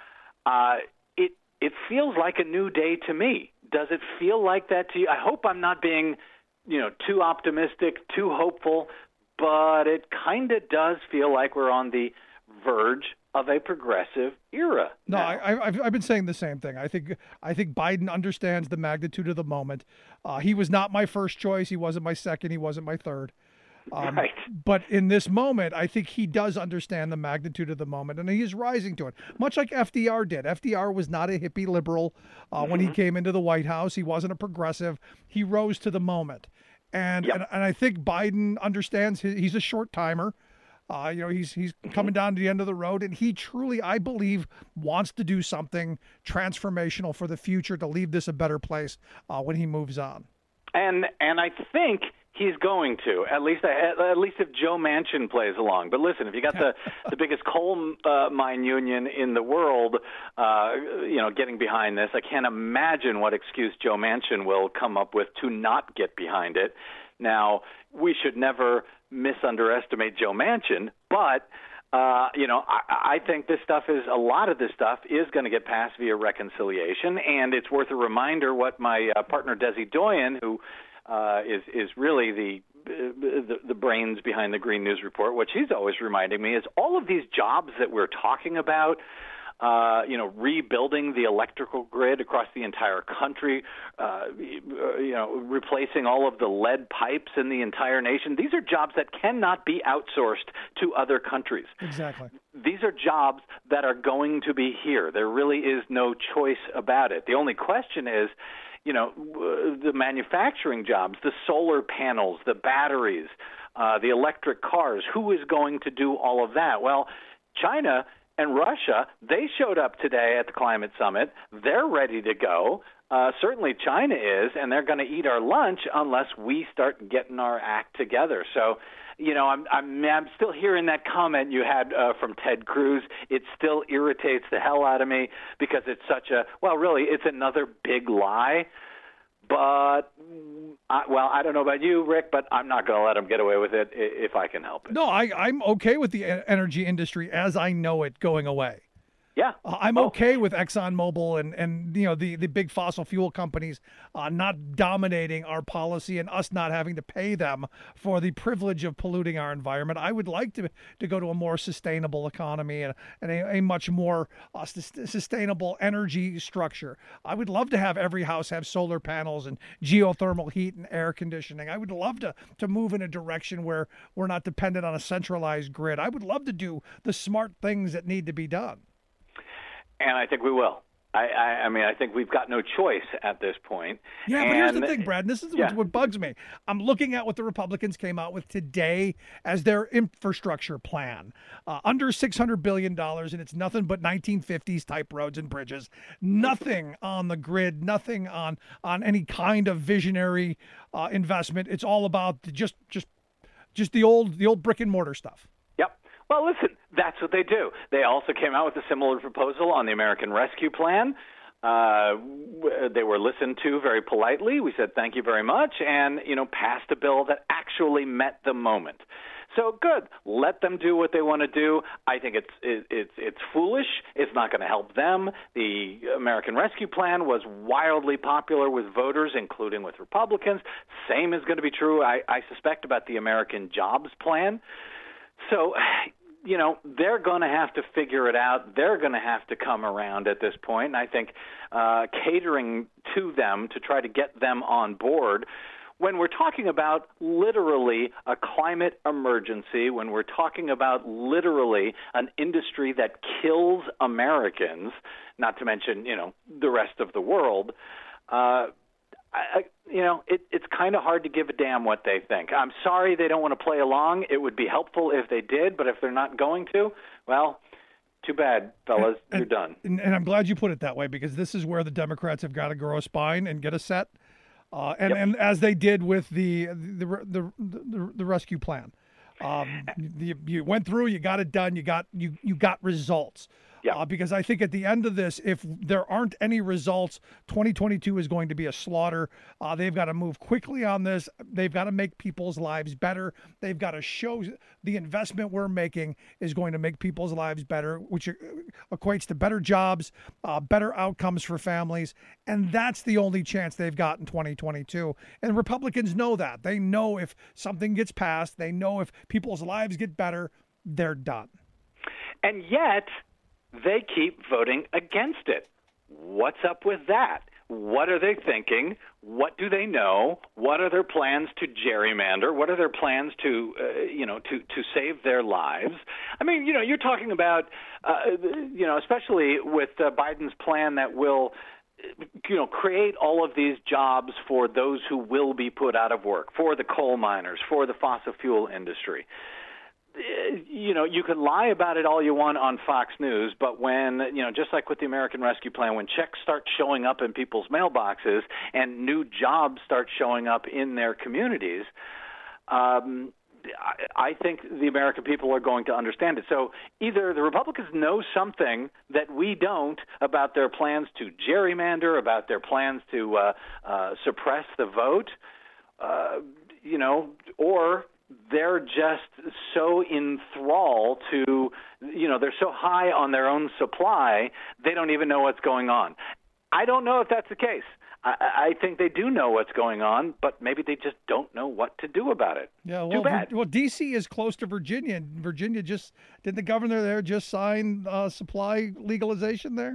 uh, it it feels like a new day to me. Does it feel like that to you? I hope I'm not being you know, too optimistic, too hopeful, but it kind of does feel like we're on the verge of a progressive era. No, now. I, I've I've been saying the same thing. I think I think Biden understands the magnitude of the moment. Uh, he was not my first choice. He wasn't my second. He wasn't my third. Um, right. But in this moment, I think he does understand the magnitude of the moment, and he is rising to it, much like F D R did. F D R was not a hippie liberal uh, mm-hmm. when he came into the White House. He wasn't a progressive. He rose to the moment. And, yep. and and I think Biden understands his, he's a short timer. Uh, you know, he's he's mm-hmm. coming down to the end of the road, and he truly, I believe, wants to do something transformational for the future to leave this a better place uh, when he moves on. And and I think he's going to, at least at least if Joe Manchin plays along. But listen, if you got the, the biggest coal uh, mine union in the world, uh, you know, getting behind this, I can't imagine what excuse Joe Manchin will come up with to not get behind it. Now, we should never misunderestimate Joe Manchin, but uh, you know, I, I think this stuff is, a lot of this stuff is going to get passed via reconciliation, and it's worth a reminder what my uh, partner Desi Doyen, who Uh, is is really the, the the brains behind the Green News Report. What she's always reminding me is all of these jobs that we're talking about, uh, you know, rebuilding the electrical grid across the entire country, uh, you know, replacing all of the lead pipes in the entire nation. These are jobs that cannot be outsourced to other countries. Exactly. These are jobs that are going to be here. There really is no choice about it. The only question is, you know, the manufacturing jobs, the solar panels, the batteries, uh, the electric cars, who is going to do all of that? Well, China and Russia, they showed up today at the climate summit. They're ready to go. Uh, certainly China is, and they're going to eat our lunch unless we start getting our act together. So, you know, I'm I'm, I'm still hearing that comment you had uh, from Ted Cruz. It still irritates the hell out of me because it's such a, well, really, it's another big lie. But, I, well, I don't know about you, Rick, but I'm not going to let them get away with it if I can help it. No, I, I'm okay with the energy industry as I know it going away. Yeah. Uh, I'm oh. okay with ExxonMobil and, and you know the, the big fossil fuel companies uh, not dominating our policy and us not having to pay them for the privilege of polluting our environment. I would like to to go to a more sustainable economy and, and a, a much more uh, sustainable energy structure. I would love to have every house have solar panels and geothermal heat and air conditioning. I would love to, to move in a direction where we're not dependent on a centralized grid. I would love to do the smart things that need to be done. And I think we will. I, I, I mean, I think we've got no choice at this point. Yeah, and, but here's the thing, Brad, and this is yeah. what, what bugs me. I'm looking at what the Republicans came out with today as their infrastructure plan. Uh, under six hundred billion dollars, and it's nothing but nineteen fifties type roads and bridges. Nothing on the grid, nothing on, on any kind of visionary uh, investment. It's all about just just just the old the old brick and mortar stuff. Yep. Well, listen, that's what they do. They also came out with a similar proposal on the American Rescue Plan. Uh, they were listened to very politely. We said thank you very much, and you know, passed a bill that actually met the moment. So good. Let them do what they want to do. I think it's it, it's it's foolish. It's not going to help them. The American Rescue Plan was wildly popular with voters, including with Republicans. Same is going to be true, I, I suspect, about the American Jobs Plan. So, you know, they're going to have to figure it out. They're going to have to come around at this point. And I think uh, catering to them to try to get them on board when we're talking about literally a climate emergency, when we're talking about literally an industry that kills Americans, not to mention, you know, the rest of the world, uh, I, you know, it, it's kind of hard to give a damn what they think. I'm sorry they don't want to play along. It would be helpful if they did, but if they're not going to, well, too bad, fellas. And, You're done. And, and I'm glad you put it that way, because this is where the Democrats have got to grow a spine and get a set, uh, and, yep. and as they did with the the the, the, the, the rescue plan. Um, you, you went through, you got it done, you got you you got results. Yeah. Uh, because I think at the end of this, if there aren't any results, twenty twenty-two is going to be a slaughter. Uh, they've got to move quickly on this. They've got to make people's lives better. They've got to show the investment we're making is going to make people's lives better, which equates to better jobs, uh, better outcomes for families. And that's the only chance they've got in twenty twenty-two. And Republicans know that. They know if something gets passed, they know if people's lives get better, they're done. And yet they keep voting against it. What's up with that? What are they thinking? What do they know? What are their plans to gerrymander? What are their plans to, uh, you know, to, to save their lives? I mean, you know, you're talking about, uh, you know, especially with uh, Biden's plan that will, you know, create all of these jobs for those who will be put out of work, for the coal miners, for the fossil fuel industry. You know, you can lie about it all you want on Fox News, but when, you know, just like with the American Rescue Plan, when checks start showing up in people's mailboxes and new jobs start showing up in their communities, um, I, I think the American people are going to understand it. So either the Republicans know something that we don't about their plans to gerrymander, about their plans to uh, uh, suppress the vote, uh, you know, or they're just so enthralled to, you know, they're so high on their own supply, they don't even know what's going on. I don't know if that's the case. I, I think they do know what's going on, but maybe they just don't know what to do about it. Yeah, well, Too bad. Well, D C is close to Virginia. And Virginia just, did the governor there just sign uh, supply legalization there?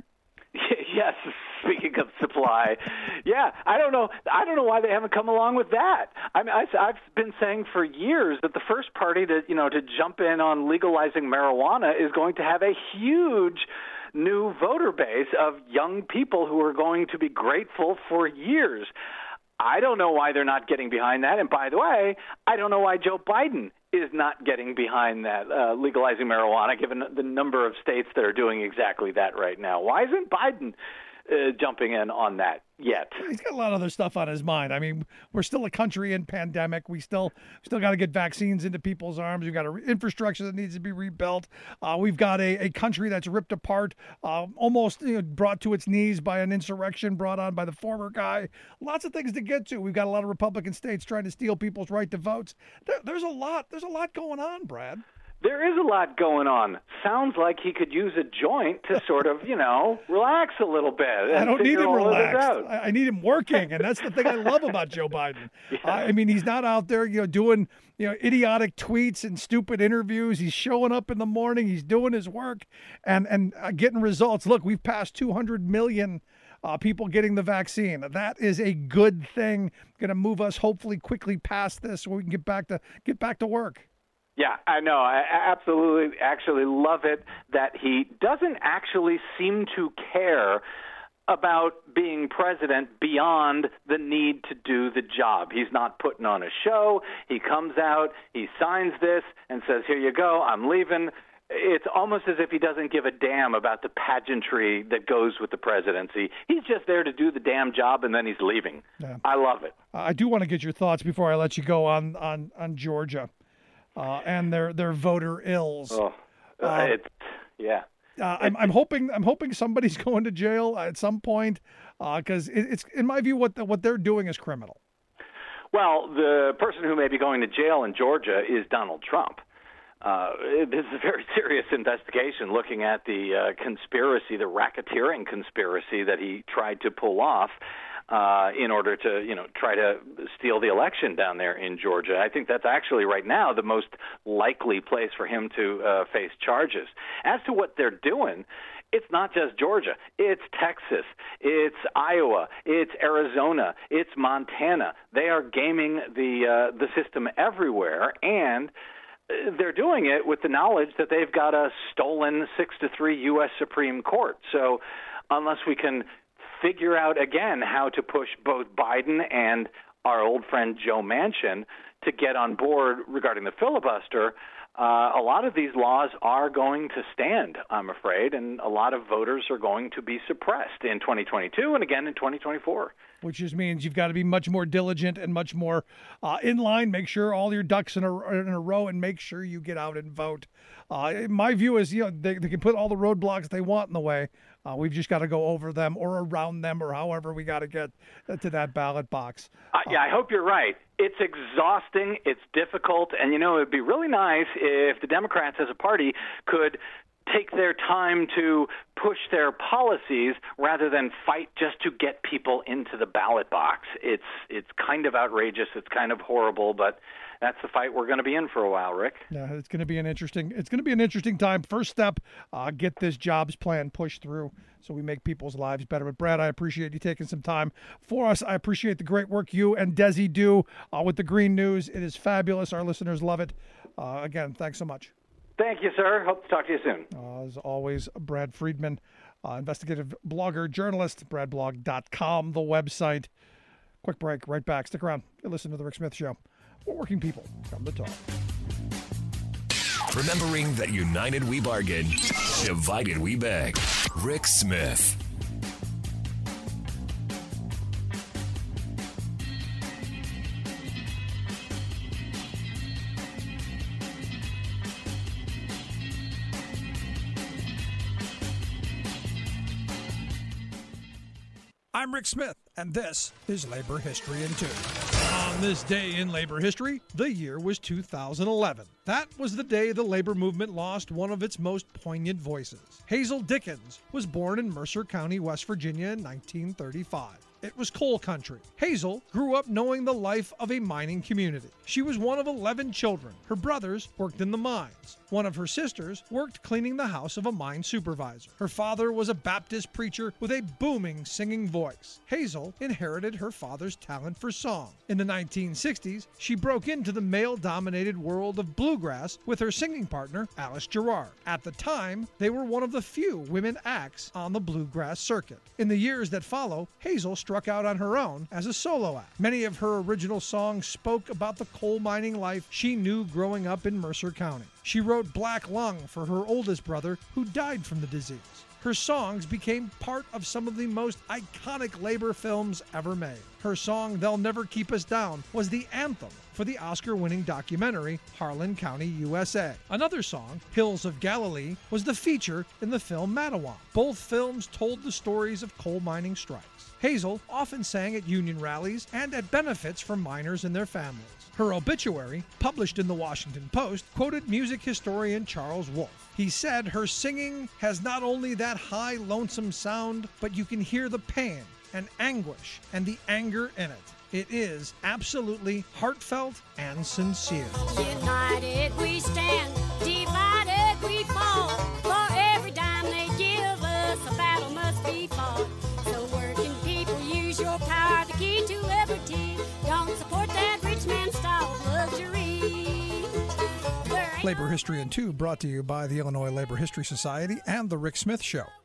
Yes, speaking of supply, yeah, I don't know. I don't know why they haven't come along with that. I mean, I, I've been saying for years that the first party to, you know, to jump in on legalizing marijuana is going to have a huge new voter base of young people who are going to be grateful for years. I don't know why they're not getting behind that. And by the way, I don't know why Joe Biden is not getting behind that, uh, legalizing marijuana, given the number of states that are doing exactly that right now. Why isn't Biden uh, jumping in on that yet? He's got a lot of other stuff on his mind. I mean, we're still a country in pandemic. We still still got to get vaccines into people's arms. We've got an infrastructure that needs to be rebuilt. Uh, we've got a, a country that's ripped apart, uh, almost you know, brought to its knees by an insurrection brought on by the former guy. Lots of things to get to. We've got a lot of Republican states trying to steal people's right to votes. There, there's a lot. There's a lot going on, Brad. There is a lot going on. Sounds like he could use a joint to sort of, you know, relax a little bit. And I don't need him relaxed. I, I need him working, and that's the thing I love about Joe Biden. Yeah. Uh, I mean, he's not out there, you know, doing, you know, idiotic tweets and stupid interviews. He's showing up in the morning. He's doing his work and and uh, getting results. Look, we've passed two hundred million uh, people getting the vaccine. That is a good thing. Going to move us hopefully quickly past this, so we can get back to get back to work. Yeah, I know. I absolutely actually love it that he doesn't actually seem to care about being president beyond the need to do the job. He's not putting on a show. He comes out, he signs this and says, here you go, I'm leaving. It's almost as if he doesn't give a damn about the pageantry that goes with the presidency. He's just there to do the damn job, and then he's leaving. Yeah. I love it. I do want to get your thoughts before I let you go on on, on Georgia uh, and their their voter ills. Oh, uh, uh, it's yeah. Uh, I'm I'm hoping I'm hoping somebody's going to jail at some point because uh, it, it's in my view what the, what they're doing is criminal. Well, the person who may be going to jail in Georgia is Donald Trump. Uh, this is a very serious investigation looking at the uh, conspiracy, the racketeering conspiracy that he tried to pull off uh, in order to, you know, try to steal the election down there in Georgia. I think that's actually right now the most likely place for him to uh, face charges. As to what they're doing, it's not just Georgia. It's Texas. It's Iowa. It's Arizona. It's Montana. They are gaming the uh, the system everywhere, and they're doing it with the knowledge that they've got a stolen six to three U S Supreme Court. So unless we can figure out again how to push both Biden and our old friend Joe Manchin to get on board regarding the filibuster, uh, a lot of these laws are going to stand, I'm afraid, and a lot of voters are going to be suppressed in twenty twenty-two and again in twenty twenty-four. Which just means you've got to be much more diligent and much more uh, in line. Make sure all your ducks in a, in a row and make sure you get out and vote. Uh, my view is, you know, they, they can put all the roadblocks they want in the way. Uh, we've just got to go over them or around them or however we got to get to that ballot box. Uh, yeah, I hope you're right. It's exhausting. It's difficult. And, you know, it would be really nice if the Democrats as a party could take their time to push their policies rather than fight just to get people into the ballot box. It's it's kind of outrageous. It's kind of horrible, but that's the fight we're going to be in for a while, Rick. Yeah, it's going to be an interesting. It's going to be an interesting time. First step, uh, get this jobs plan pushed through so we make people's lives better. But Brad, I appreciate you taking some time for us. I appreciate the great work you and Desi do uh, with the Green News. It is fabulous. Our listeners love it. Uh, again, thanks so much. Thank you, sir. Hope to talk to you soon. Uh, as always, Brad Friedman, uh, investigative blogger, journalist, brad blog dot com, the website. Quick break, right back. Stick around. You listen to The Rick Smith Show. We're working people. Come to talk. Remembering that united we bargain, divided we beg. Rick Smith. I'm Rick Smith, and this is Labor History in Two. On this day in labor history, the year was two thousand eleven. That was the day the labor movement lost one of its most poignant voices. Hazel Dickens was born in Mercer County, West Virginia in nineteen thirty-five. It was coal country. Hazel grew up knowing the life of a mining community. She was one of eleven children. Her brothers worked in the mines. One of her sisters worked cleaning the house of a mine supervisor. Her father was a Baptist preacher with a booming singing voice. Hazel inherited her father's talent for song. In the nineteen sixties, she broke into the male-dominated world of bluegrass with her singing partner, Alice Gerard. At the time, they were one of the few women acts on the bluegrass circuit. In the years that follow, Hazel struck out on her own as a solo act. Many of her original songs spoke about the coal mining life she knew growing up in Mercer County. She wrote Black Lung for her oldest brother, who died from the disease. Her songs became part of some of the most iconic labor films ever made. Her song, They'll Never Keep Us Down, was the anthem for the Oscar-winning documentary Harlan County, U S A. Another song, Hills of Galilee, was the feature in the film Mattawan. Both films told the stories of coal mining strikes. Hazel often sang at union rallies and at benefits for miners and their families. Her obituary, published in the Washington Post, quoted music historian Charles Wolfe. He said her singing has not only that high, lonesome sound, but you can hear the pain and anguish and the anger in it. It is absolutely heartfelt and sincere. United we stand, divided we fall. For every dime they give us, a battle must be fought. So working people, use your power, the key to liberty. Don't support that rich man's style of luxury. Labor History in Two, brought to you by the Illinois Labor History Society and The Rick Smith Show.